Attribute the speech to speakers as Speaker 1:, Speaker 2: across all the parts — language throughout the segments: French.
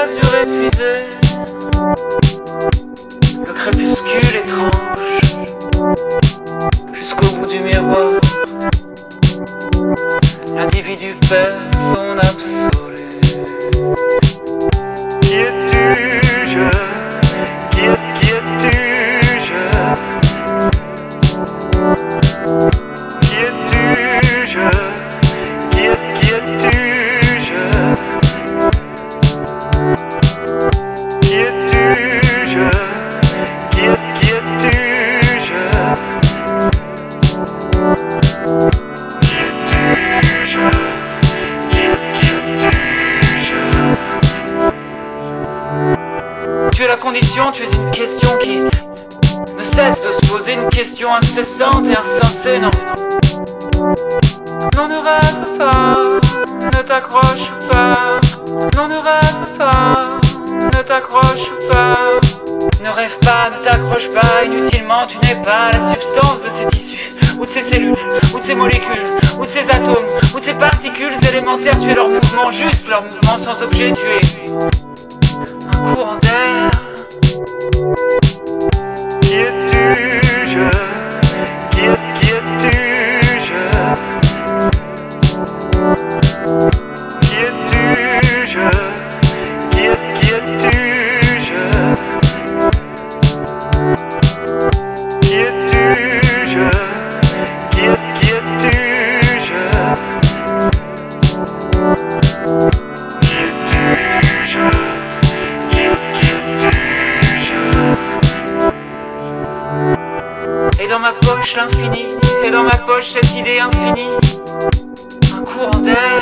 Speaker 1: azur épuisé, le crépuscule étrange, jusqu'au bout du miroir, l'individu perd son absolu. Qui es-tu, je? Qui es-tu, je? Qui es-tu, je? Qui es-tu, je? Qui es-tu, je? Qui es-tu, je? Tu es la condition, tu es une question qui ne cesse de se poser, une question incessante et insensée, non. Non, ne rêve pas, ne t'accroche pas. Non, ne rêve pas, ne t'accroche pas. Ne rêve pas, ne t'accroche pas, inutilement tu n'es pas la substance de ces tissus, ou de ces cellules, ou de ces molécules, ou de ces atomes, ou de ces particules élémentaires. Tu es leur mouvement, juste leur mouvement sans objet, tu es un courant d'air. Qui es-tu, je? Qui es-tu, je? Qui es-tu, je? Qui es-tu, je? Qui es-tu, je? Qui es-tu, je? Et dans ma poche l'infini, et dans ma poche cette idée infinie, un courant d'air.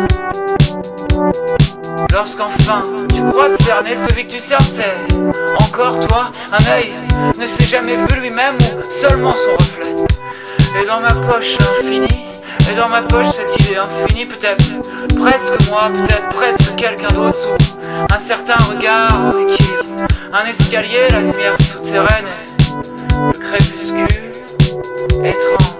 Speaker 1: Lorsqu'enfin tu crois te cerner, celui que tu cernes c'est encore toi. Un œil ne s'est jamais vu lui-même ou seulement son reflet. Et dans ma poche l'infini, et dans ma poche cette idée infinie, peut-être presque moi, peut-être presque quelqu'un d'autre, sous un certain regard en équilibre, un escalier, la lumière souterraine et le crépuscule étrange.